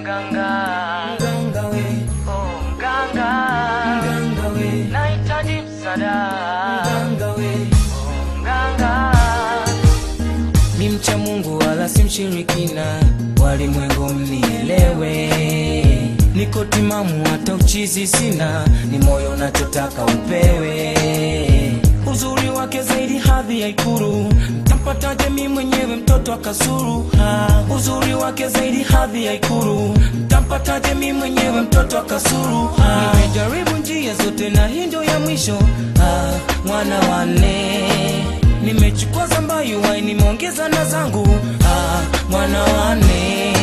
Mganga, mganga we, oh mganga, mganga we, nahitaji msaada, mganga we, oh mganga. Ni mcha Mungu wala si mshirikina, walimwengu mnielewe. Niko timamu hata uchizi sina, ni moyo nachotaka upewe. Uzuri wake zaidi hadhi ya Ikulu, mtampataje mimi mwenyewe mtoto akasuru. Uzuri wake zaidi hadhi ya Ikulu, mtampataje mimi mwenyewe mtoto akasuru. Nimejaribu njia zote na hii ndio ya mwisho. Mwana wane nimechukua zambayu wai nimeongeza na zangu. Mwana wane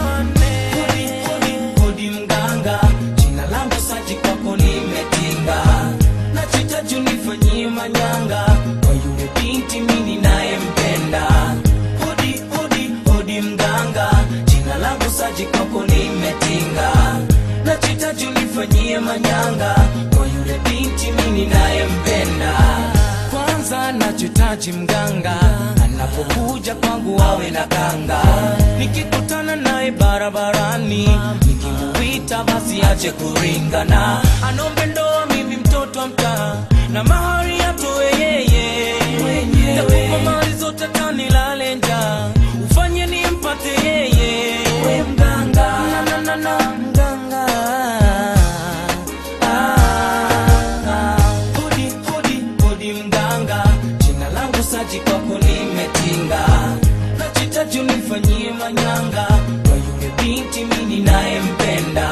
hodi mganga, jina langu Saji kwako nimetinga. Nachitaji unifanyie manyanga kwa yule binti mimi ninayempenda. Hodi mganga, jina langu Saji kwako nimetinga. Nachitaji unifanyie manyanga kwa yule binti mimi ninayempenda. Kwanza nachitaji mganga, anapokuja kwangu awe na kanga. Nikikutana naye barabarani, nikimuita basi ache kuringana. Anombe ndoa mimi mtoto wa mtaa, na mahari atoe yeye. Takupa mali zote tanilale njaa, ufanye nimpate yeye. We mganga, na mganga. Hodi mganga, jina langu Saji kwako nimetinga. Nachitaji unifanyie manyanga kwa yule binti mimi ninayempenda.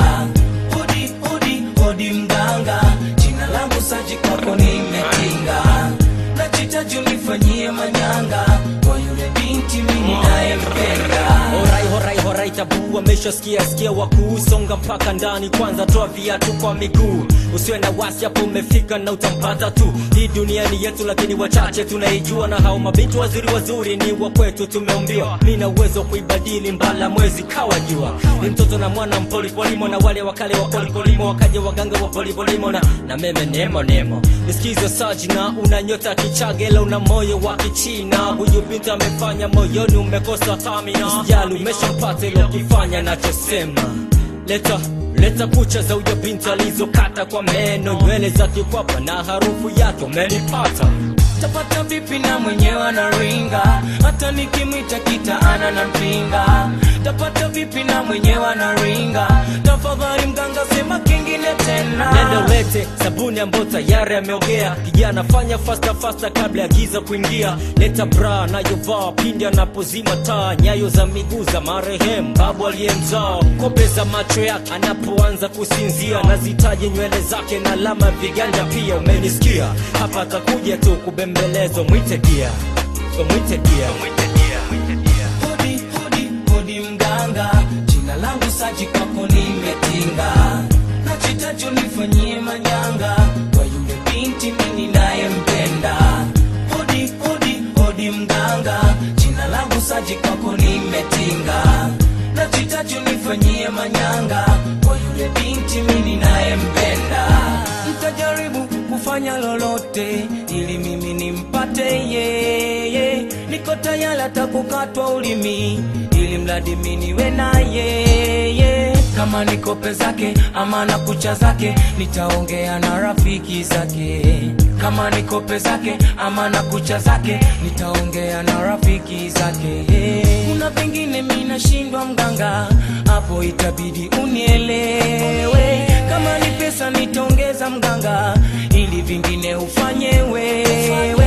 Hodi mganga, jina langu Saji kwako nimetinga. Nachitaji unifanyie manyanga kwa yule binti mimi ninayempenda. Horai tabu ameshasikia wakusonga mpaka ndani. Kwanza toa viatu kwa miguu, usiwe na wasi hapo umefika na utampata tu. Hii dunia ni yetu lakini wachache tunaijua, na hao mabinti wazuri ni wa kwetu tumeumbiwa. Mimi na uwezo kuibadili mbala mwezi kawa jua. Ni mtoto na mwana mpolipolimo, na wale wakale wa polipolimo wakaje waganga wa polipolimo na meme nemo. Nisikize Saji na una nyota kichagela, una moyo wa kichina. Huyu binti amefanya moyoni umekosa stamina. Usijali umeshampata ilo kifanya nachosema. Leta kucha za huyo binti alizokata kwa meno, nywele zake kwapa na harufu yake umenipata. Tapata vipi na mwenyewe anaringa, hata nikimwita kitaana na mpinga. Tapata vipi na mwenyewe anaringa, tafadhali mganga sema kingine tena. Nenda ulete sabuni ambayo tayari ameogea. Kijana fanya faster kabla ya giza kuingia. Leta bra na yovaa pindi anapozima taa. Nyayo za miguu za marehemu babu aliyemzaa. Kope za macho yake anapoanza kusinzia. Nazitaje nywele zake na alama viganja pia. Umenisikia? Hapa atakuja tu kubembelezo, mwite dia. Hodi mganga, jina langu Saji kwako nimetinga. Nachitaji unifanyie manyanga kwa yule binti mimi ninayempenda. Hodi mganga, jina langu Saji kwako nimetinga. Nachitaji unifanyie manyanga kwa yule binti mimi ninayempenda. Nitajaribu kufanya lolote ili mimi nimpate yeye. Niko tayari hata kukatwa ulimi ili mradi mimi niwe na yeye. Kama niko pezake ama na kucha zake, nitaongea na rafiki zake. Kama niko pezake ama na kucha zake, nitaongea na rafiki zake. Kuna vingine mimi nashindwa mganga, hapo itabidi unielewe. Kama ni pesa nitaongeza mganga, ili vingine ufanye wewe.